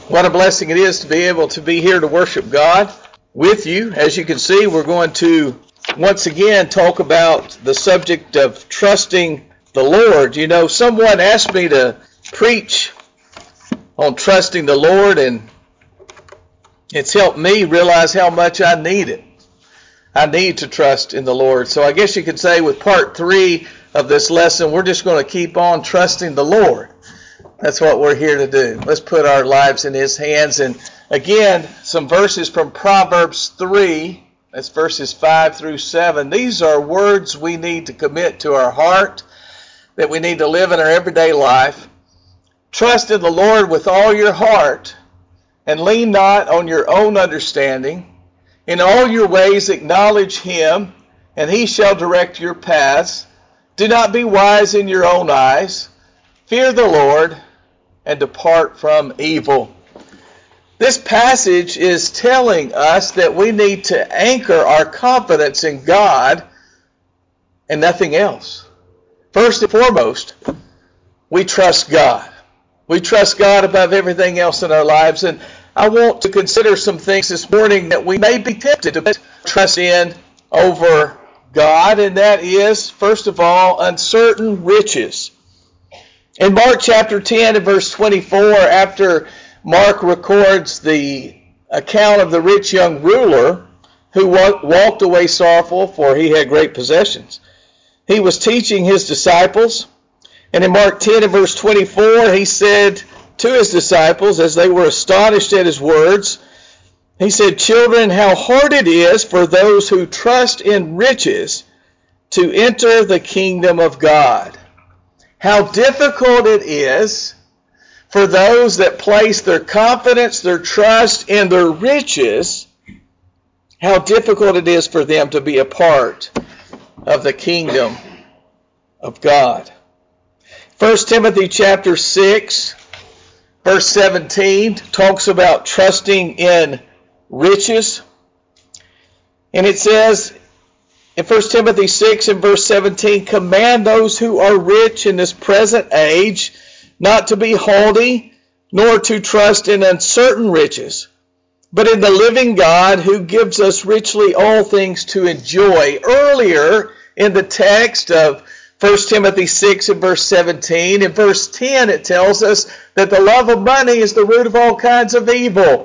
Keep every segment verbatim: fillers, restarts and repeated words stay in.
What a blessing it is to be able to be here to worship God with you. As you can see, we're going to once again talk about the subject of trusting the Lord. You know, someone asked me to preach on trusting the Lord, and it's helped me realize how much I need it. I need to trust in the Lord. So I guess you could say with part three of this lesson, we're just going to keep on trusting the Lord. That's what we're here to do. Let's put our lives in His hands. And again, some verses from Proverbs three. That's verses five through seven. These are words we need to commit to our heart, that we need to live in our everyday life. Trust in the Lord with all your heart, and lean not on your own understanding. In all your ways acknowledge Him, and He shall direct your paths. Do not be wise in your own eyes. Fear the Lord, and depart from evil. This passage is telling us that we need to anchor our confidence in God and nothing else. First and foremost, we trust God. We trust God above everything else in our lives. And I want to consider some things this morning that we may be tempted to trust in over God, and that is, first of all, uncertain riches. In Mark chapter ten and verse twenty-four, after Mark records the account of the rich young ruler who walked away sorrowful, for he had great possessions, he was teaching his disciples. And in Mark ten and verse twenty-four, he said to his disciples, as they were astonished at his words, he said, "Children, how hard it is for those who trust in riches to enter the kingdom of God." How difficult it is for those that place their confidence, their trust in their riches, how difficult it is for them to be a part of the kingdom of God. First Timothy chapter six, verse seventeen, talks about trusting in riches. And it says in First Timothy six and verse seventeen, "Command those who are rich in this present age not to be haughty, nor to trust in uncertain riches, but in the living God who gives us richly all things to enjoy." Earlier in the text of First Timothy six and verse seventeen, in verse ten it tells us that the love of money is the root of all kinds of evil.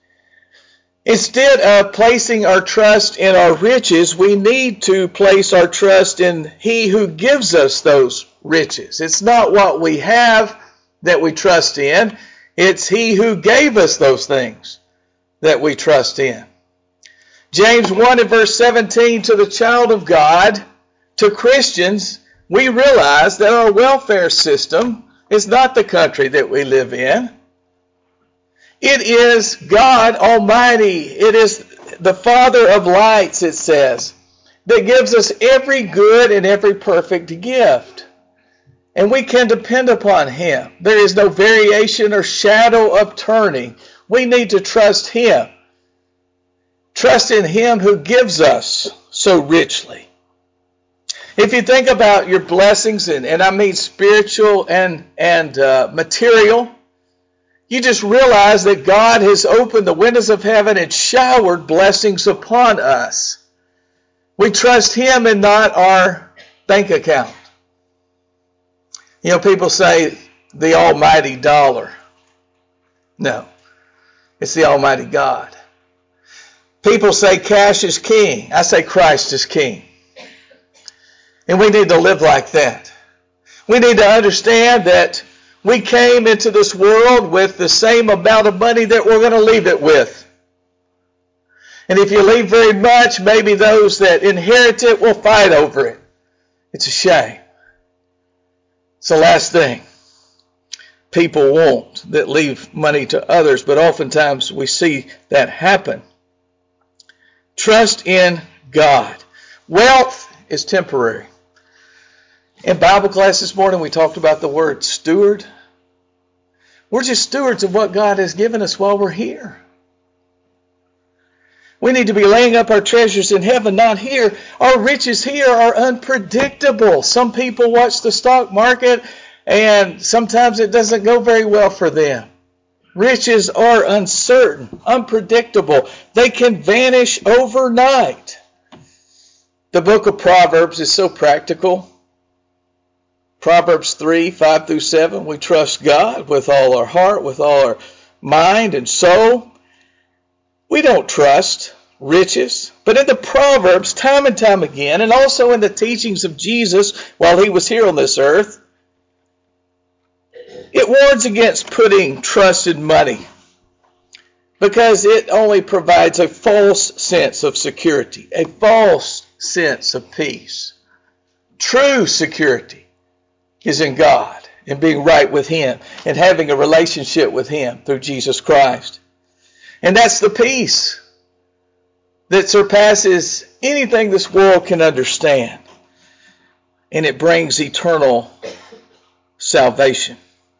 Instead of placing our trust in our riches, we need to place our trust in He who gives us those riches. It's not what we have that we trust in. It's He who gave us those things that we trust in. James one and verse seventeen, to the child of God, to Christians, we realize that our welfare system is not the country that we live in. It is God Almighty. It is the Father of lights, it says, that gives us every good and every perfect gift. And we can depend upon Him. There is no variation or shadow of turning. We need to trust Him. Trust in Him who gives us so richly. If you think about your blessings, and, and I mean spiritual and, and uh, material, you just realize that God has opened the windows of heaven and showered blessings upon us. We trust Him and not our bank account. You know, people say the almighty dollar. No, it's the almighty God. People say cash is king. I say Christ is king. And we need to live like that. We need to understand that we came into this world with the same amount of money that we're going to leave it with. And if you leave very much, maybe those that inherit it will fight over it. It's a shame. It's the last thing people want, that leave money to others, but oftentimes we see that happen. Trust in God. Wealth is temporary. In Bible class this morning, we talked about the word steward. We're just stewards of what God has given us while we're here. We need to be laying up our treasures in heaven, not here. Our riches here are unpredictable. Some people watch the stock market, and sometimes it doesn't go very well for them. Riches are uncertain, unpredictable. They can vanish overnight. The book of Proverbs is so practical. Proverbs three, five through seven, we trust God with all our heart, with all our mind and soul. We don't trust riches. But in the Proverbs, time and time again, and also in the teachings of Jesus while he was here on this earth, it warns against putting trust in money because it only provides a false sense of security, a false sense of peace. True security is in God and being right with him and having a relationship with him through Jesus Christ. And that's the peace that surpasses anything this world can understand. And it brings eternal salvation.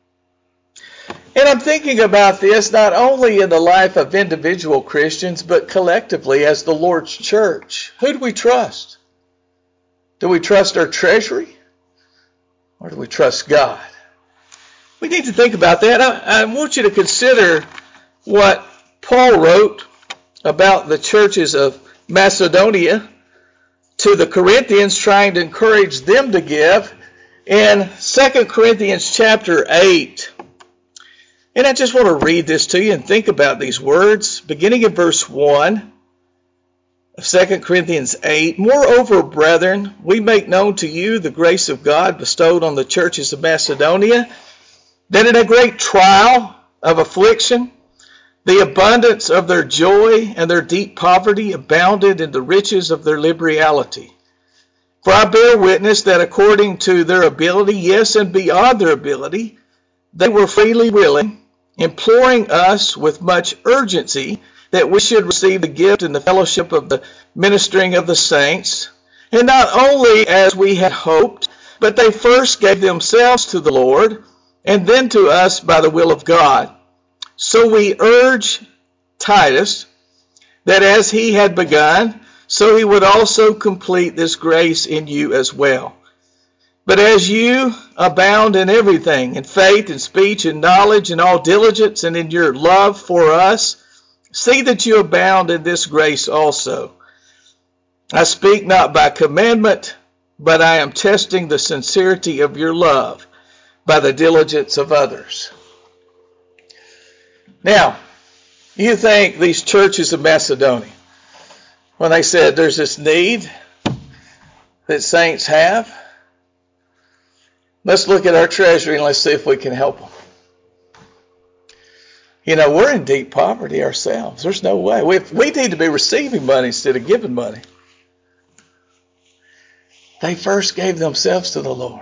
And I'm thinking about this not only in the life of individual Christians, but collectively as the Lord's church. Who do we trust? Do we trust our treasury? Or do we trust God? We need to think about that. I, I want you to consider what Paul wrote about the churches of Macedonia to the Corinthians, trying to encourage them to give in Second Corinthians chapter eight. And I just want to read this to you and think about these words, beginning in verse one of Second Corinthians eight. Moreover, brethren, we make known to you the grace of God bestowed on the churches of Macedonia, that in a great trial of affliction, the abundance of their joy and their deep poverty abounded in the riches of their liberality. For I bear witness that according to their ability, yes, and beyond their ability, they were freely willing, imploring us with much urgency that we should receive the gift and the fellowship of the ministering of the saints. And not only as we had hoped, but they first gave themselves to the Lord, and then to us by the will of God. So we urge Titus that as he had begun, so he would also complete this grace in you as well. But as you abound in everything, in faith and speech and knowledge and all diligence, and in your love for us, see that you abound in this grace also. I speak not by commandment, but I am testing the sincerity of your love by the diligence of others. Now, you think these churches of Macedonia, when they said there's this need that saints have, let's look at our treasury and let's see if we can help them. You know, we're in deep poverty ourselves. There's no way. We, we need to be receiving money instead of giving money. They first gave themselves to the Lord.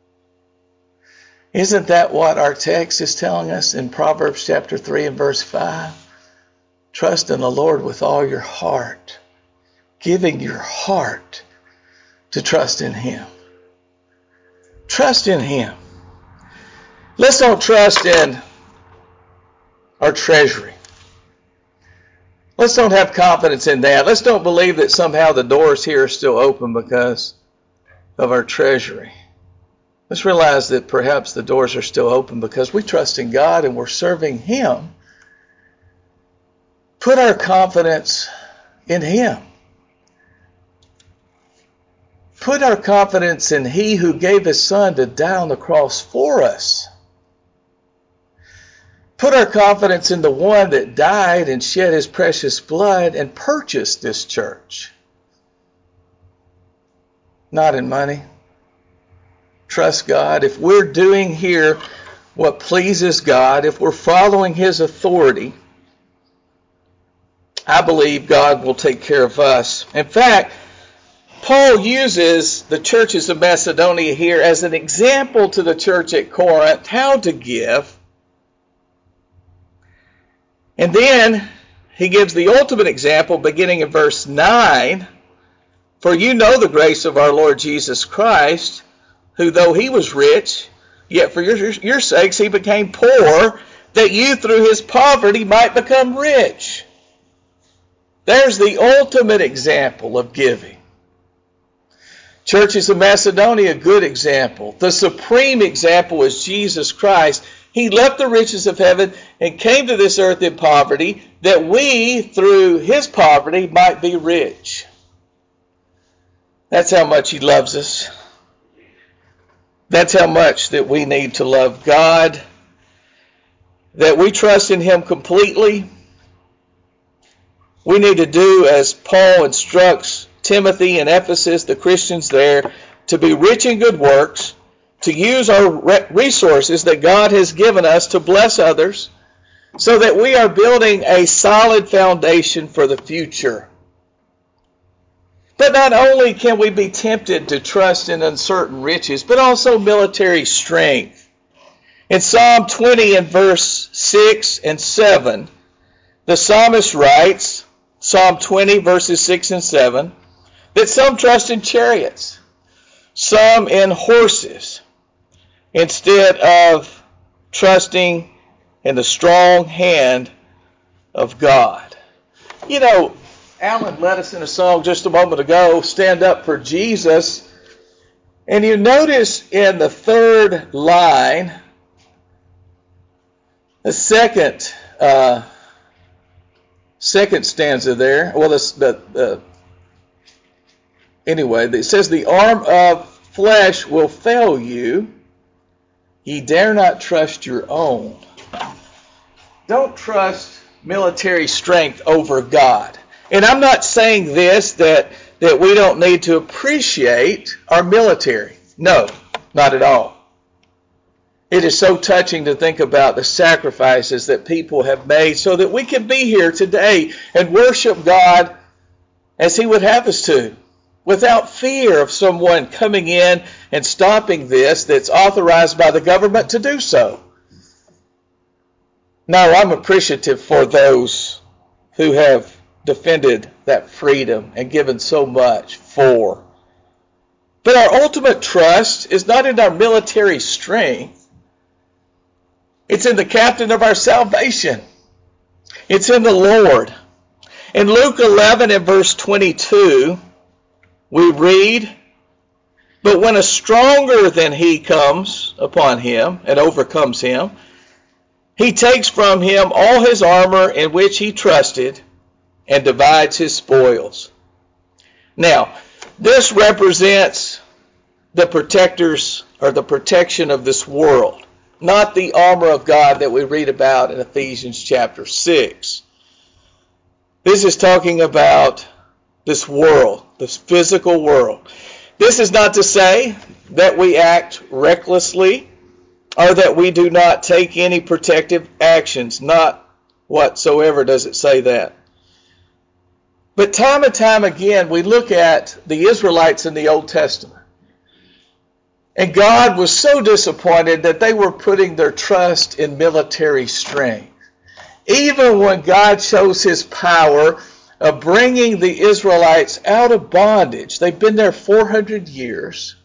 Isn't that what our text is telling us in Proverbs chapter three and verse five? Trust in the Lord with all your heart, giving your heart to trust in him. Trust in him. Let's don't trust in our treasury. Let's don't have confidence in that. Let's don't believe that somehow the doors here are still open because of our treasury. Let's realize that perhaps the doors are still open because we trust in God and we're serving him. Put our confidence in him. Put our confidence in he who gave his son to die on the cross for us. Put our confidence in the one that died and shed his precious blood and purchased this church. Not in money. Trust God. If we're doing here what pleases God, if we're following his authority, I believe God will take care of us. In fact, Paul uses the churches of Macedonia here as an example to the church at Corinth how to give. And then he gives the ultimate example beginning in verse nine. For you know the grace of our Lord Jesus Christ, who though he was rich, yet for your, your sakes he became poor, that you through his poverty might become rich. There's the ultimate example of giving. Churches of Macedonia, a good example. The supreme example is Jesus Christ He left the riches of heaven and came to this earth in poverty, that we, through his poverty, might be rich. That's how much he loves us. That's how much that we need to love God, that we trust in him completely. We need to do as Paul instructs Timothy and Ephesus, the Christians there, to be rich in good works, to use our resources that God has given us to bless others, so that we are building a solid foundation for the future. But not only can we be tempted to trust in uncertain riches, but also military strength. In Psalm twenty and verse six and seven, the psalmist writes, Psalm twenty verses six and seven, that some trust in chariots, some in horses, instead of trusting in the strong hand of God. You know, Alan led us in a song just a moment ago, Stand Up for Jesus. And you notice in the third line, the second uh, second stanza there, well, the, the, the anyway, it says, the arm of flesh will fail you, ye dare not trust your own. Don't trust military strength over God. And I'm not saying this that, that we don't need to appreciate our military. No, not at all. It is so touching to think about the sacrifices that people have made so that we can be here today and worship God as he would have us to, without fear of someone coming in and stopping this that's authorized by the government to do so. Now, I'm appreciative for those who have defended that freedom and given so much for. But our ultimate trust is not in our military strength. It's in the captain of our salvation. It's in the Lord. In Luke eleven and verse twenty-two, we read, but when a stronger than he comes upon him and overcomes him, he takes from him all his armor in which he trusted and divides his spoils. Now, this represents the protectors or the protection of this world, not the armor of God that we read about in Ephesians chapter six. This is talking about this world, this physical world. This is not to say that we act recklessly or that we do not take any protective actions. Not whatsoever does it say that. But time and time again, we look at the Israelites in the Old Testament. And God was so disappointed that they were putting their trust in military strength. Even when God shows his power of bringing the Israelites out of bondage, they've been there four hundred years,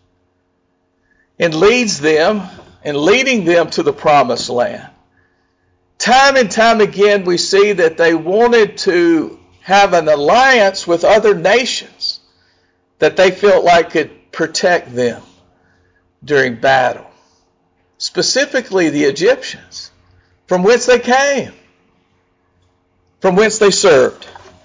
and leads them and leading them to the promised land. Time and time again, we see that they wanted to have an alliance with other nations that they felt like could protect them during battle. Specifically the Egyptians, from whence they came, from whence they served.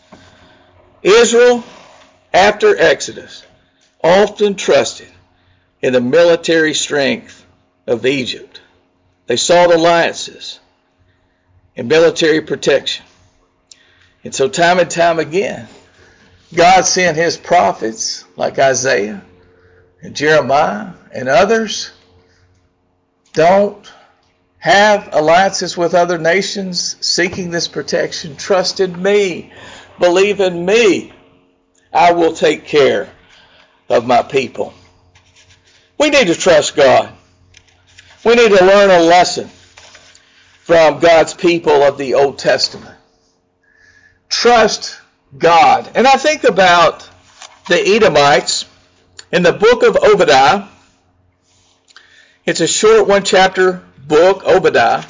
Israel, after Exodus, often trusted in the military strength of Egypt. They sought alliances and military protection. And so time and time again, God sent his prophets like Isaiah and Jeremiah and others. Don't have alliances with other nations seeking this protection. Trust in me. Believe in me. I will take care of my people. We need to trust God. We need to learn a lesson from God's people of the Old Testament. Trust God. And I think about the Edomites in the book of Obadiah. It's a short one chapter book, Obadiah.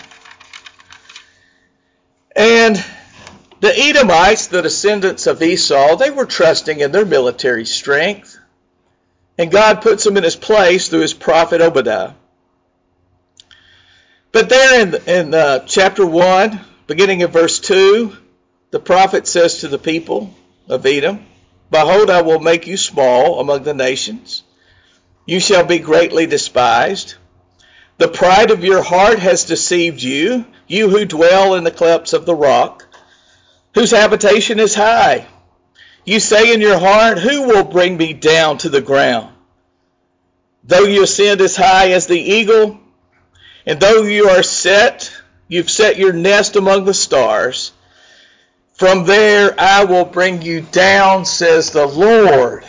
And the Edomites, the descendants of Esau, they were trusting in their military strength. And God puts them in his place through his prophet Obadiah. But there in, in uh, chapter one, beginning in verse two, the prophet says to the people of Edom, "Behold, I will make you small among the nations. You shall be greatly despised. The pride of your heart has deceived you, you who dwell in the clefts of the rock, whose habitation is high. You say in your heart, who will bring me down to the ground? Though you ascend as high as the eagle, and though you are set, you've set your nest among the stars, from there I will bring you down, says the Lord."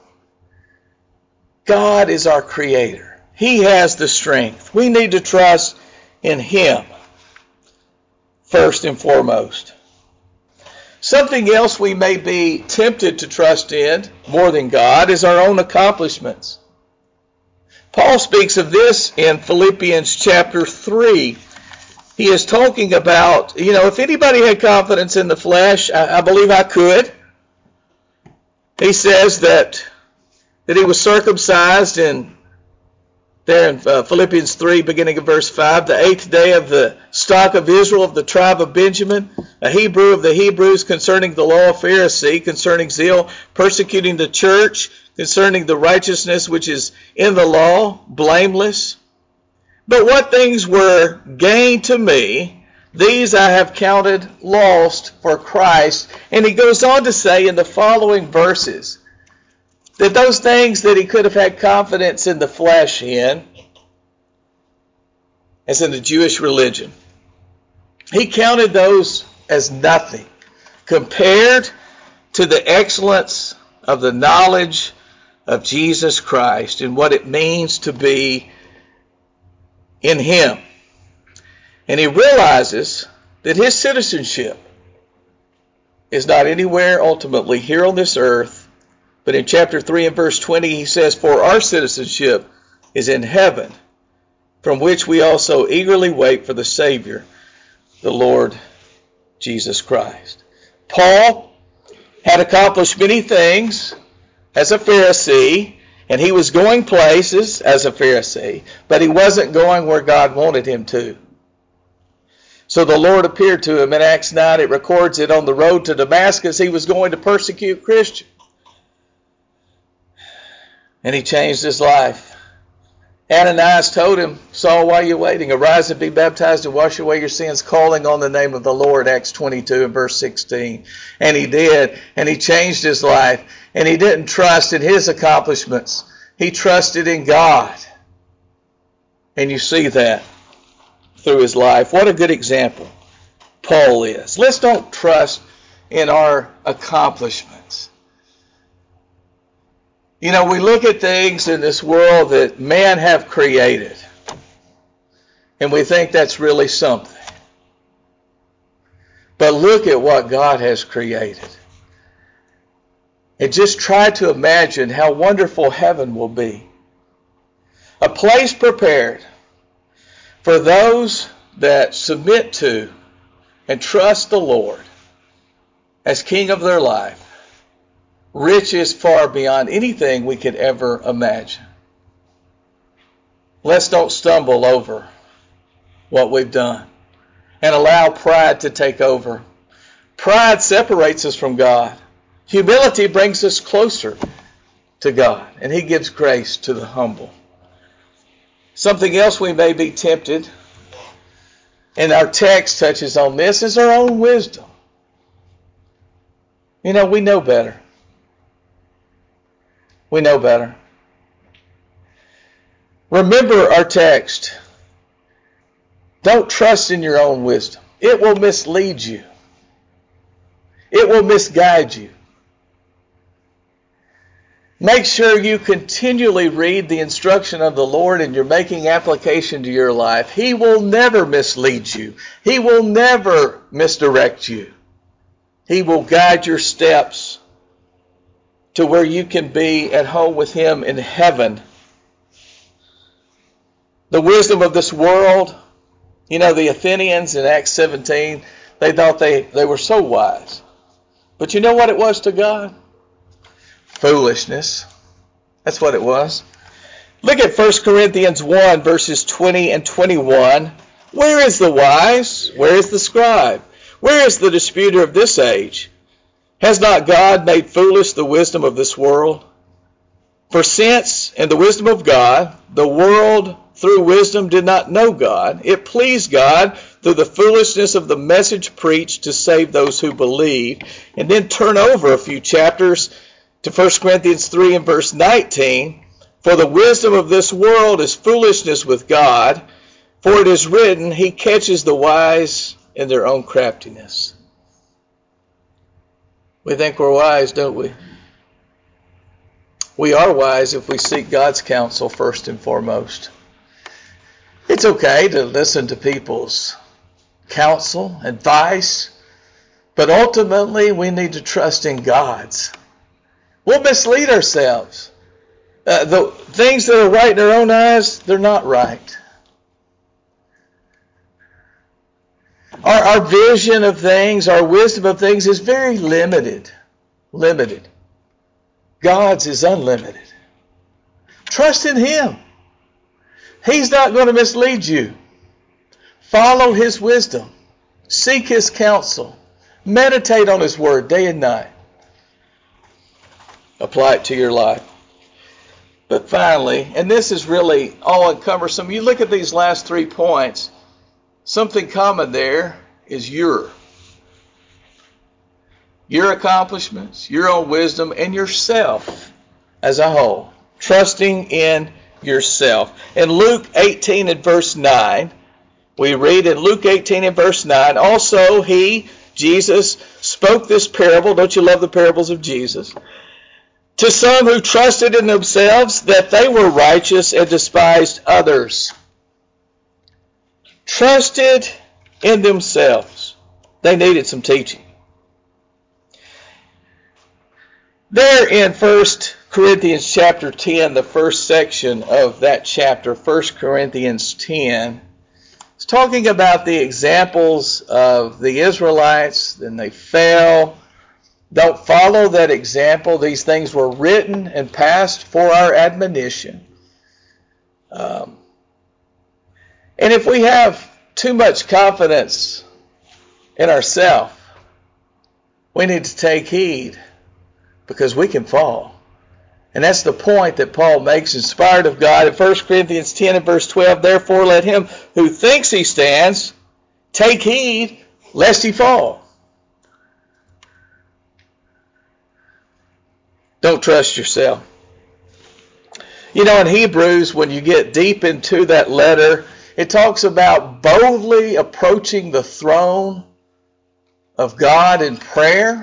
God is our creator. He has the strength. We need to trust in Him first and foremost. Something else we may be tempted to trust in more than God is our own accomplishments. Paul speaks of this in Philippians chapter three. He is talking about, you know, if anybody had confidence in the flesh, I, I believe I could. He says that, that he was circumcised in there in uh, Philippians three, beginning of verse five, the eighth day of the stock of Israel, of the tribe of Benjamin, a Hebrew of the Hebrews, concerning the law of Pharisee, concerning zeal, persecuting the church, concerning the righteousness which is in the law, blameless. But what things were gain to me, these I have counted lost for Christ. And he goes on to say in the following verses, that those things that he could have had confidence in the flesh in, as in the Jewish religion, he counted those as nothing compared to the excellence of the knowledge of Jesus Christ and what it means to be in Him. And he realizes that his citizenship is not anywhere ultimately here on this earth, but in chapter three and verse twenty, he says, "For our citizenship is in heaven, from which we also eagerly wait for the Savior, the Lord Jesus Christ." Paul had accomplished many things as a Pharisee, and he was going places as a Pharisee, but he wasn't going where God wanted him to. So the Lord appeared to him in Acts nine. It records it on the road to Damascus. He was going to persecute Christians. And he changed his life. Ananias told him, "Saul, why are you waiting? Arise and be baptized and wash away your sins, calling on the name of the Lord," Acts twenty-two and verse sixteen. And he did. And he changed his life. And he didn't trust in his accomplishments. He trusted in God. And you see that through his life. What a good example Paul is. Let's don't trust in our accomplishments. You know, we look at things in this world that man have created, and we think that's really something. But look at what God has created. And just try to imagine how wonderful heaven will be. A place prepared for those that submit to and trust the Lord as King of their life. Riches far beyond anything we could ever imagine. Let's don't stumble over what we've done and allow pride to take over. Pride separates us from God. Humility brings us closer to God, and He gives grace to the humble. Something else we may be tempted, and our text touches on this, is our own wisdom. You know, we know better. We know better. Remember our text. Don't trust in your own wisdom. It will mislead you. It will misguide you. Make sure you continually read the instruction of the Lord and you're making application to your life. He will never mislead you. He will never misdirect you. He will guide your steps to where you can be at home with Him in heaven. The wisdom of this world, you know, the Athenians in Acts seventeen, they thought they, they were so wise. But you know what it was to God? Foolishness. That's what it was. Look at First Corinthians one, verses twenty and twenty-one. Where is the wise? Where is the scribe? Where is the disputer of this age? Has not God made foolish the wisdom of this world? For since, in the wisdom of God, the world through wisdom did not know God, it pleased God through the foolishness of the message preached to save those who believe. And then turn over a few chapters to First Corinthians three and verse nineteen. For the wisdom of this world is foolishness with God, for it is written, He catches the wise in their own craftiness. We think we're wise, don't we? We are wise if we seek God's counsel first and foremost. It's okay to listen to people's counsel, advice, but ultimately we need to trust in God's. We'll mislead ourselves. Uh, the things that are right in our own eyes, they're not right. Our, our vision of things, our wisdom of things is very limited. Limited. God's is unlimited. Trust in Him. He's not going to mislead you. Follow His wisdom. Seek His counsel. Meditate on His word day and night. Apply it to your life. But finally, and this is really all-encompassing, you look at these last three points, something common there is your. Your accomplishments, your own wisdom, and yourself as a whole. Trusting in yourself. In Luke eighteen and verse nine, we read in Luke eighteen and verse nine, also He, Jesus, spoke this parable. Don't you love the parables of Jesus? To some who trusted in themselves that they were righteous and despised others. Trusted in themselves. They needed some teaching. There in First Corinthians chapter ten, the first section of that chapter, First Corinthians ten, it's talking about the examples of the Israelites, then they fell. Don't follow that example. These things were written and passed for our admonition. Um, and if we have too much confidence in ourselves, we need to take heed because we can fall. And that's the point that Paul makes, inspired of God, in First Corinthians ten and verse twelve. Therefore, let him who thinks he stands take heed lest he fall. Don't trust yourself. You know, in Hebrews, when you get deep into that letter, it talks about boldly approaching the throne of God in prayer.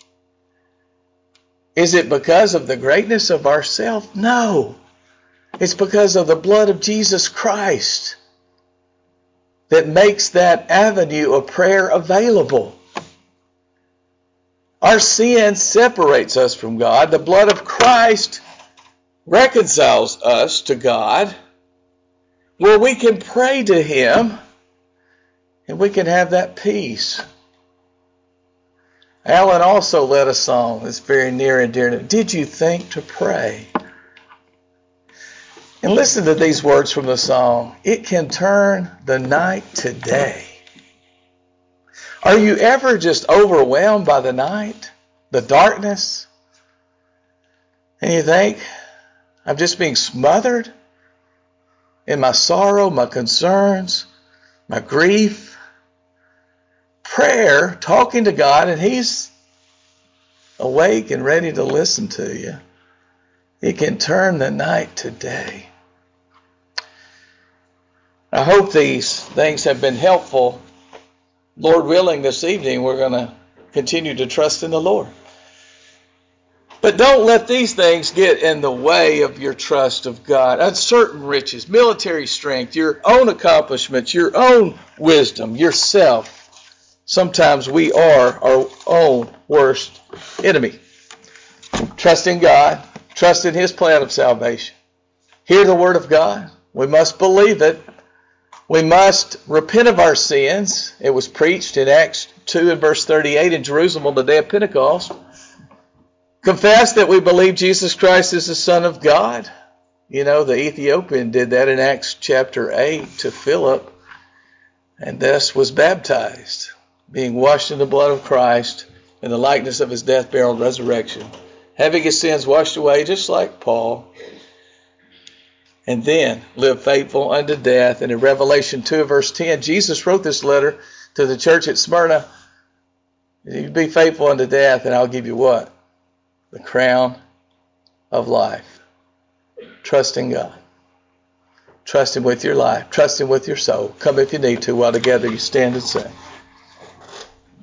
Is it because of the greatness of ourselves? No. It's because of the blood of Jesus Christ that makes that avenue of prayer available. Our sin separates us from God. The blood of Christ reconciles us to God, where we can pray to Him and we can have that peace. Alan also led a song that's very near and dear to him. Did you think to pray? And listen to these words from the song. It can turn the night to day. Are you ever just overwhelmed by the night, the darkness? And you think, I'm just being smothered in my sorrow, my concerns, my grief. Prayer, talking to God, and He's awake and ready to listen to you. It can turn the night to day. I hope these things have been helpful. Lord willing, this evening we're going to continue to trust in the Lord. But don't let these things get in the way of your trust of God. Uncertain riches, military strength, your own accomplishments, your own wisdom, yourself. Sometimes we are our own worst enemy. Trust in God. Trust in His plan of salvation. Hear the word of God. We must believe it. We must repent of our sins. It was preached in Acts two and verse thirty-eight in Jerusalem on the day of Pentecost. Confess that we believe Jesus Christ is the Son of God. You know, the Ethiopian did that in Acts chapter eight to Philip. and thus was baptized, being washed in the blood of Christ in the likeness of his death, burial, and resurrection, having his sins washed away just like Paul, and then lived faithful unto death. And in Revelation two, verse ten, Jesus wrote this letter to the church at Smyrna. You be faithful unto death, and I'll give you what? The crown of life. Trust in God. Trust him with your life. Trust him with your soul. Come if you need to while together you stand and sing.